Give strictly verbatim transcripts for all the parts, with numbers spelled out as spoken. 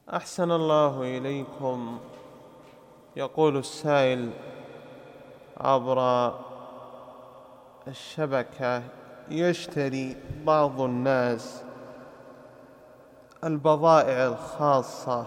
أحسن الله إليكم. يقول السائل عبر الشبكة: يشتري بعض الناس البضائع الخاصة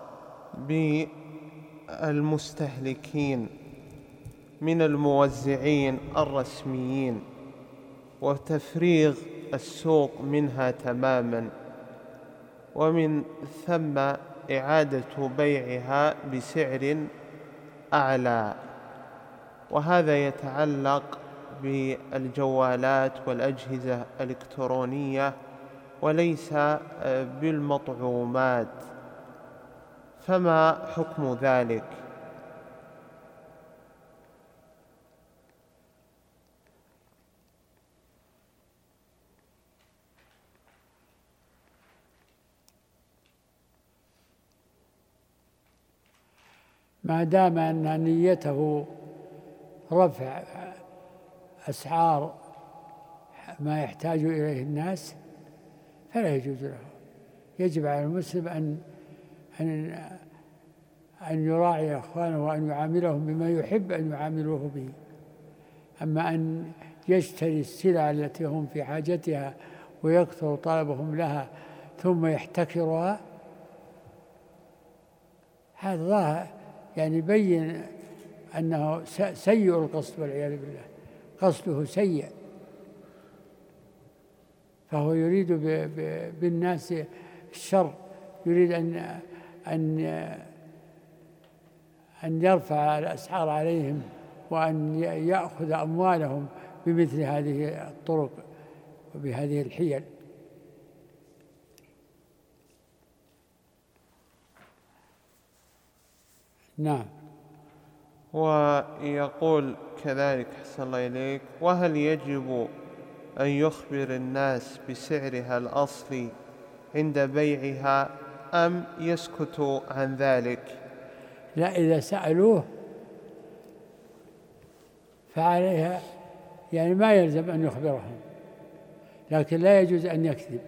بالمستهلكين من الموزعين الرسميين وتفريغ السوق منها تماما، ومن ثم إعادة بيعها بسعر أعلى، وهذا يتعلق بالجوالات والأجهزة الإلكترونية وليس بالمطعومات، فما حكم ذلك؟ ما دام أن نيته رفع أسعار ما يحتاج إليه الناس فلا يجوز له. يجب على المسلم أن أن أن يراعي أخوانه وأن يعاملهم بما يحب أن يعاملوه به. أما أن يشتري السلع التي هم في حاجتها ويكثر طلبهم لها ثم يحتكرها، هذا يعني يبين أنه سيء القصد والعياذ بالله، قصده سيء، فهو يريد بالناس الشر، يريد أن أن أن يرفع الأسعار عليهم وأن يأخذ أموالهم بمثل هذه الطرق وبهذه الحيل. نعم. ويقول كذلك أحسن الله إليك: وهل يجب أن يخبر الناس بسعرها الأصلي عند بيعها أم يسكت عن ذلك؟ لا، إذا سألوه فعليها يعني ما يلزم أن يخبرهم، لكن لا يجوز أن يكذب.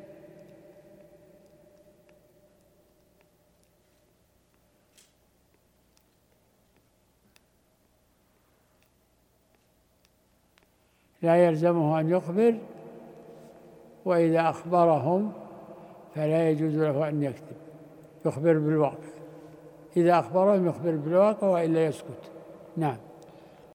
لا يلزمه أن يخبر، وإذا أخبرهم فلا يجوز له أن يكذب، يخبر بالواقع. إذا أخبرهم يخبر بالواقع وإلا يسكت. نعم.